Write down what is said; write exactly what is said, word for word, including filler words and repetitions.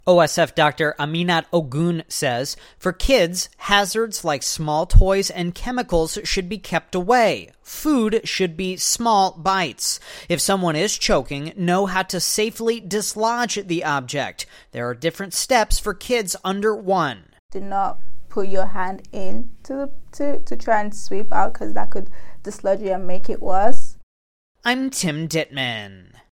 O S F Doctor Aminat Ogun says, for kids, hazards like small toys and chemicals should be kept away. Food should be small bites. If someone is choking, know how to safely dislodge the object. There are different steps for kids under one. Do not put your hand in to, to, to try and sweep out, because that could dislodge you and make it worse. I'm Tim Dittman.